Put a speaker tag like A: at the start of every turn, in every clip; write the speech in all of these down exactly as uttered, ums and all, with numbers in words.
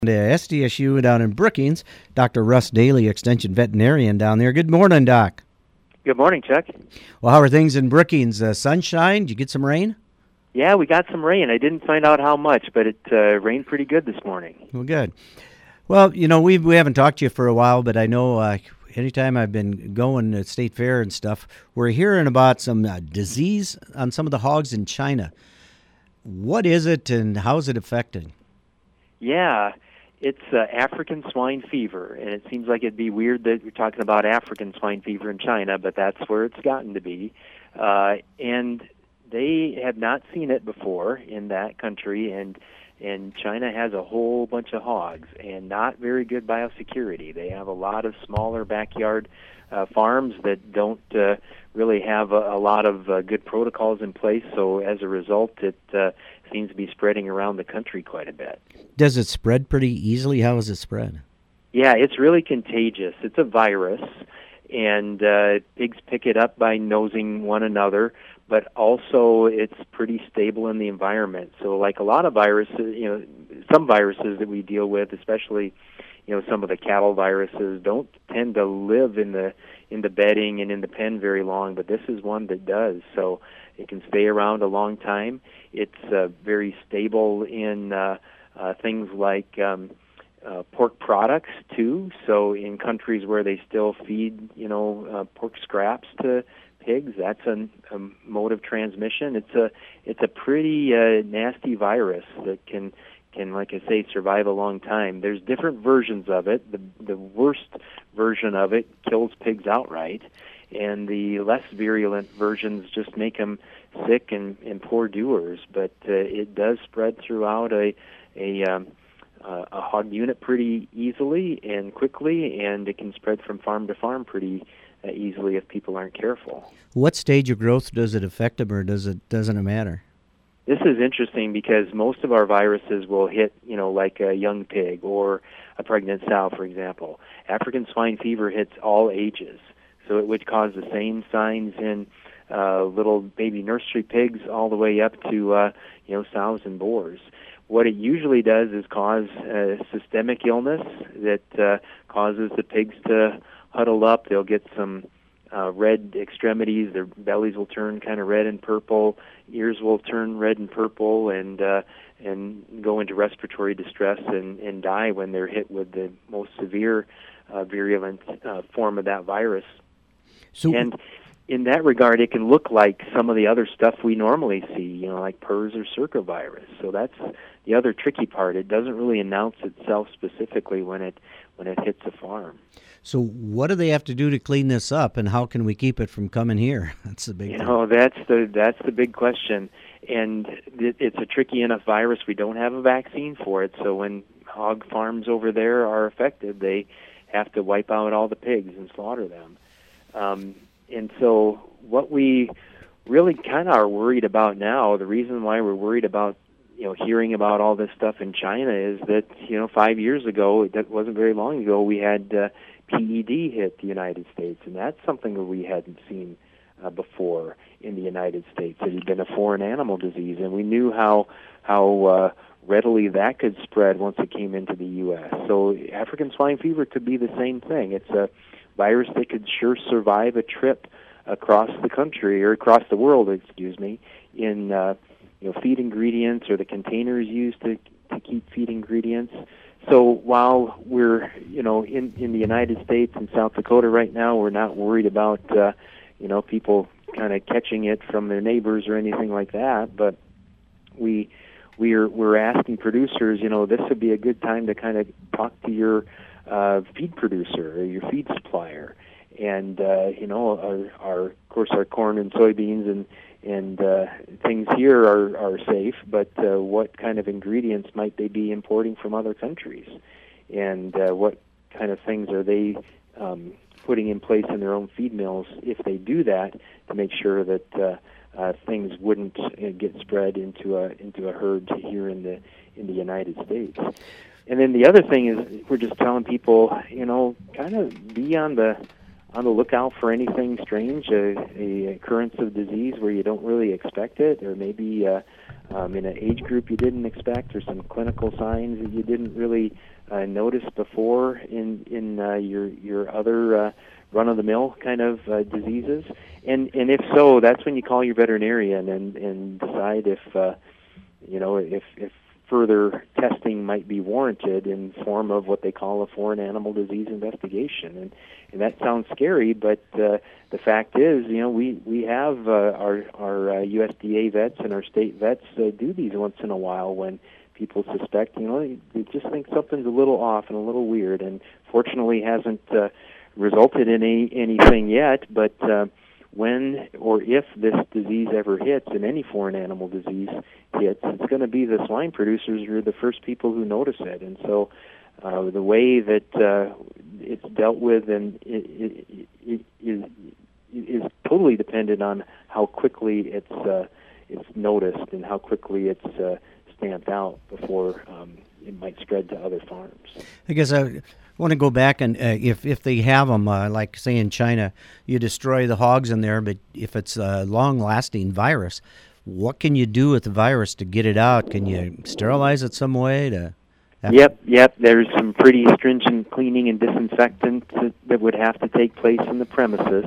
A: To S D S U down in Brookings, Doctor Russ Daly, Extension Veterinarian down there. Good morning, Doc.
B: Good morning, Chuck.
A: Well, how are things in Brookings? Uh, sunshine? Did you get some rain?
B: Yeah, we got some rain. I didn't find out how much, but it uh, rained pretty good this morning.
A: Well, good. Well, you know, we we haven't talked to you for a while, but I know uh, anytime I've been going to State Fair and stuff, we're hearing about some uh, disease on some of the hogs in China. What is it and how is it affecting?
B: Yeah, it's uh, African swine fever, and it seems like it'd be weird that we're talking about African swine fever in China, but that's where it's gotten to be. Uh, and they have not seen it before in that country, and and China has a whole bunch of hogs and not very good biosecurity. They have a lot of smaller backyard uh, farms that don't uh, really have a, a lot of uh, good protocols in place, so as a result, it uh, seems to be spreading around the country quite a bit.
A: Does it spread pretty easily? How is it spread?
B: Yeah, it's really contagious. It's a virus, and uh, pigs pick it up by nosing one another, but also it's pretty stable in the environment. So like a lot of viruses, you know, some viruses that we deal with, especially, you know, some of the cattle viruses, don't tend to live in the in the bedding and in the pen very long, but this is one that does. So it can stay around a long time. It's uh, very stable in uh, uh, things like um, uh, pork products too. So in countries where they still feed, you know, uh, pork scraps to pigs, that's a, a mode of transmission. It's a it's a pretty uh, nasty virus that can can, like I say, survive a long time. There's different versions of it. The the worst version of it kills pigs outright, and the less virulent versions just make them sick and, and poor doers. But uh, it does spread throughout a a um, uh, a hog unit pretty easily and quickly, and it can spread from farm to farm pretty uh, easily if people aren't careful.
A: What stage of growth does it affect them, or does it doesn't it matter?
B: This is interesting because most of our viruses will hit, you know, like a young pig or a pregnant sow, for example. African swine fever hits all ages, so it would cause the same signs in uh, little baby nursery pigs all the way up to, uh, you know, sows and boars. What it usually does is cause uh, systemic illness that uh, causes the pigs to huddle up. They'll get some Uh, red extremities, their bellies will turn kind of red and purple, ears will turn red and purple, and uh, and go into respiratory distress and, and die when they're hit with the most severe uh, virulent uh, form of that virus.
A: So,
B: and in that regard, it can look like some of the other stuff we normally see, you know, like PRRS or circovirus. So that's the other tricky part. It doesn't really announce itself specifically when it when it hits a farm.
A: So what do they have to do to clean this up, and how can we keep it from coming here? That's the big
B: You
A: thing.
B: know, that's the that's the big question, and it, it's a tricky enough virus. We don't have a vaccine for it, so when hog farms over there are affected, they have to wipe out all the pigs and slaughter them. Um, and so what we really kind of are worried about now, the reason why we're worried about, you know, hearing about all this stuff in China is that, you know, five years ago, that wasn't very long ago, we had uh, P E D hit the United States, and that's something that we hadn't seen uh, before in the United States. It had been a foreign animal disease, and we knew how how uh, readily that could spread once it came into the U S. So African swine fever could be the same thing. It's a virus that could sure survive a trip across the country, or across the world, excuse me, in uh, you know, feed ingredients or the containers used to, to keep feed ingredients. So while we're, you know, in, in the United States and South Dakota right now, we're not worried about, uh, you know, people kind of catching it from their neighbors or anything like that. But we we're we're asking producers, you know, this would be a good time to kind of talk to your uh, feed producer or your feed supplier, and uh, you know, our, our of course our corn and soybeans and and uh, things here are, are safe, but uh, what kind of ingredients might they be importing from other countries? And uh, what kind of things are they um, putting in place in their own feed mills if they do that, to make sure that uh, uh, things wouldn't uh, get spread into a into a herd here in the in the United States? And then the other thing is, we're just telling people, you know, kind of be on the on the lookout for anything strange, a, a occurrence of disease where you don't really expect it, or maybe uh, um, in an age group you didn't expect, or some clinical signs that you didn't really uh, notice before in in uh, your your other uh, run-of-the-mill kind of uh, diseases? And and if so, that's when you call your veterinarian and and decide if uh, you know if if further testing might be warranted in form of what they call a foreign animal disease investigation. And and that sounds scary, but uh, the fact is, you know, we we have uh, our our uh, U S D A vets and our state vets uh, do these once in a while when people suspect, you know, they just think something's a little off and a little weird, and fortunately hasn't uh, resulted in any, anything yet, but uh, when or if this disease ever hits, and any foreign animal disease hits, it's going to be the swine producers who are the first people who notice it. And so uh, the way that uh, it's dealt with and it, it, it, is, is totally dependent on how quickly it's uh, it's noticed and how quickly it's uh, stamped out before um, it might spread to other farms.
A: I guess I want to go back and uh, if if they have them, uh, like say in China, you destroy the hogs in there, but if it's a long-lasting virus, what can you do with the virus to get it out? Can you sterilize it some way? To have
B: Yep, yep. There's some pretty stringent cleaning and disinfectant that, that would have to take place in the premises.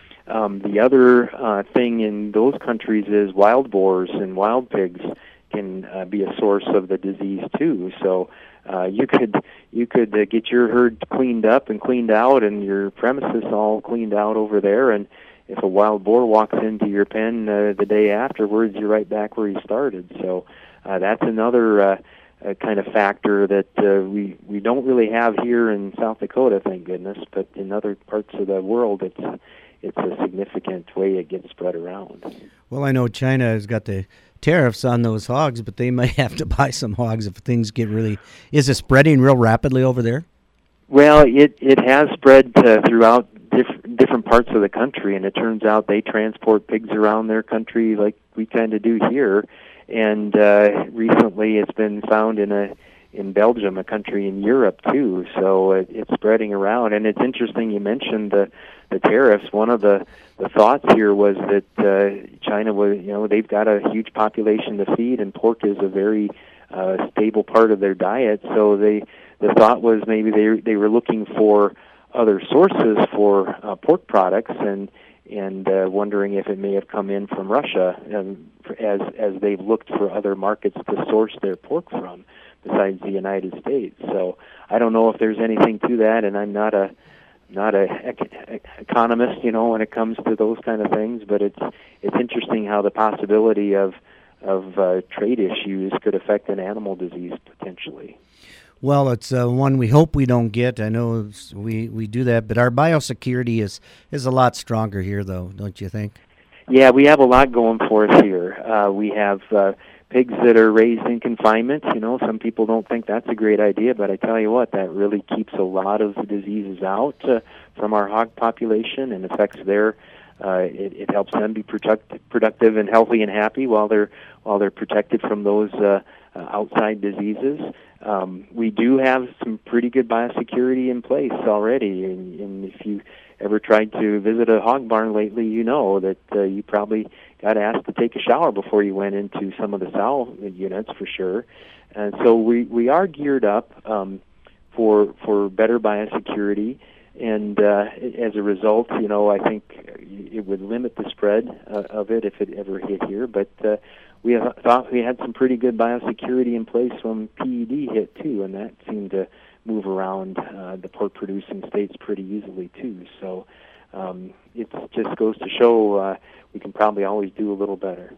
B: Um, the other uh, thing in those countries is wild boars and wild pigs can uh, be a source of the disease too. So uh, you could you could uh, get your herd cleaned up and cleaned out, and your premises all cleaned out over there. And if a wild boar walks into your pen uh, the day afterwards, you're right back where you started. So uh, that's another uh, uh, kind of factor that uh, we we don't really have here in South Dakota, thank goodness. But in other parts of the world, it's it's a significant way it gets spread around.
A: Well, I know China has got the tariffs on those hogs, but they might have to buy some hogs if things get really... Is it spreading real rapidly over there?
B: Well, it, it has spread uh, throughout diff- different parts of the country, and it turns out they transport pigs around their country like we kind of do here. And uh, recently it's been found in a in Belgium, a country in Europe too. So it, it's spreading around. And it's interesting you mentioned the, the tariffs. One of the, the thoughts here was that uh, China was, you know, they've got a huge population to feed, and pork is a very uh, stable part of their diet. So they the thought was maybe they they were looking for other sources for uh, pork products, and and uh, wondering if it may have come in from Russia, um, as as they've looked for other markets to source their pork from besides the United States. So I don't know if there's anything to that, and I'm not a not a ec- economist, you know, when it comes to those kind of things. But it's it's interesting how the possibility of of uh, trade issues could affect an animal disease potentially.
A: Well, it's uh, one we hope we don't get. I know we, we do that, but our biosecurity is, is a lot stronger here, though, don't you think?
B: Yeah, we have a lot going for us here. Uh, we have uh, pigs that are raised in confinement. You know, some people don't think that's a great idea, but I tell you what, that really keeps a lot of the diseases out uh, from our hog population and affects their. Uh, it, it helps them be product, productive and healthy and happy while they're while they're protected from those uh, uh, outside diseases. Um, we do have some pretty good biosecurity in place already, and, and if you ever tried to visit a hog barn lately, you know that uh, you probably got asked to take a shower before you went into some of the sow units for sure. And so we, we are geared up um, for for better biosecurity, and uh, as a result, you know, I think it would limit the spread uh, of it if it ever hit here, but uh, we have, thought we had some pretty good biosecurity in place when P E D hit too, and that seemed to move around uh, the pork-producing states pretty easily too. So um, it just goes to show uh, we can probably always do a little better.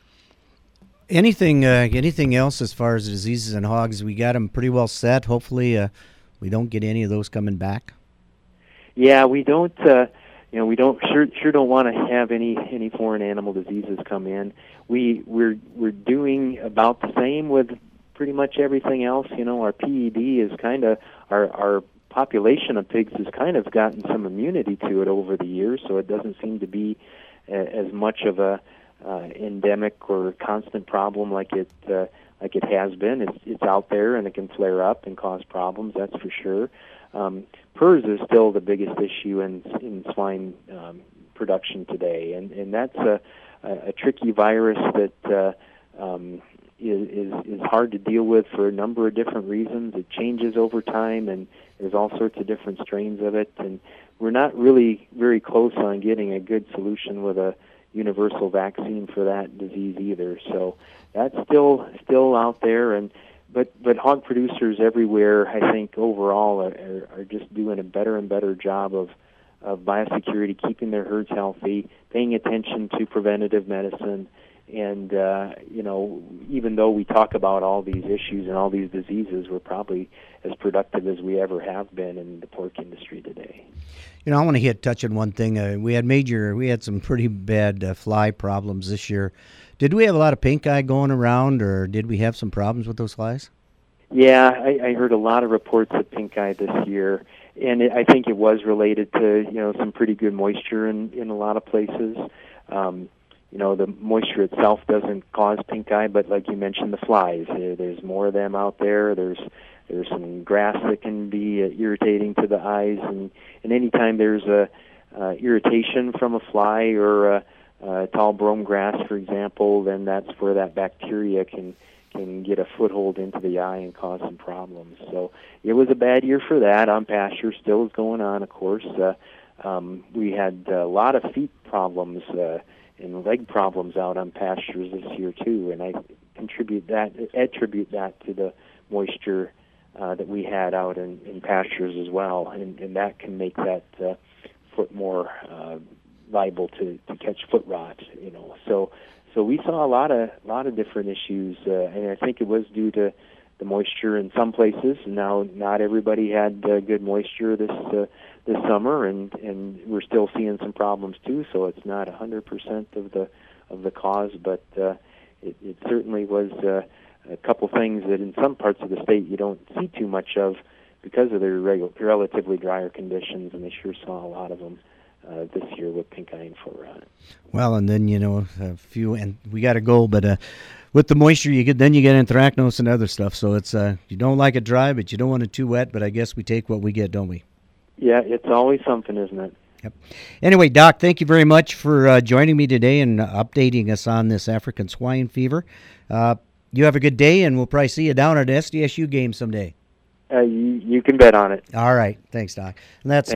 A: Anything, uh, anything else as far as diseases in hogs? We got them pretty well set. Hopefully, uh, we don't get any of those coming back.
B: Yeah, we don't. Uh, You know, we don't sure sure don't want to have any any foreign animal diseases come in. We we're we're doing about the same with pretty much everything else. You know, our P E D is kind of our our population of pigs has kind of gotten some immunity to it over the years, so it doesn't seem to be uh, as much of a uh, endemic or constant problem like it uh, like it has been. It's it's out there and it can flare up and cause problems. That's for sure. Um, P R R S is still the biggest issue in in swine um, production today, and and that's a, a, a tricky virus that uh, um, is, is is hard to deal with for a number of different reasons. It changes over time, and there's all sorts of different strains of it, and we're not really very close on getting a good solution with a universal vaccine for that disease either. So that's still still out there, and but but hog producers everywhere, I think overall are, are, are just doing a better and better job of of biosecurity, keeping their herds healthy, paying attention to preventative medicine. And, uh, you know, even though we talk about all these issues and all these diseases, we're probably as productive as we ever have been in the pork industry today.
A: You know, I want to hit touch on one thing. Uh, we had major, we had some pretty bad uh, fly problems this year. Did we have a lot of pink eye going around, or did we have some problems with those flies?
B: Yeah, I, I heard a lot of reports of pink eye this year. And it, I think it was related to, you know, some pretty good moisture in, in a lot of places. Um, you know, the moisture itself doesn't cause pink eye, but like you mentioned, the flies. There, there's more of them out there. There's there's some grass that can be uh, irritating to the eyes, and, and anytime there's a uh, irritation from a fly or a, a tall brome grass, for example, then that's where that bacteria can can get a foothold into the eye and cause some problems. So it was a bad year for that. On pasture, still is going on, of course. Uh, um, we had a lot of feet problems uh, and leg problems out on pastures this year too, and I contribute that, attribute that to the moisture uh, that we had out in, in pastures as well, and, and that can make that uh, foot more uh, liable to, to catch foot rot. You know, so. So we saw a lot of lot of different issues, uh, and I think it was due to the moisture in some places. Now, not everybody had uh, good moisture this uh, this summer, and, and we're still seeing some problems too. So it's not a hundred percent of the of the cause, but uh, it, it certainly was uh, a couple things that in some parts of the state you don't see too much of because of the regu- relatively drier conditions, and they sure saw a lot of them Uh, this year with pink eye and foot rot.
A: Well, and then, you know, a few, and we got to go, but uh, with the moisture, you get then you get anthracnose and other stuff. So it's uh, you don't like it dry, but you don't want it too wet. But I guess we take what we get, don't we?
B: Yeah, it's always something, isn't it?
A: Yep. Anyway, Doc, thank you very much for uh, joining me today and updating us on this African swine fever. Uh, you have a good day, and we'll probably see you down at an S D S U game someday.
B: Uh, you, you can bet on it.
A: All right. Thanks, Doc. And that's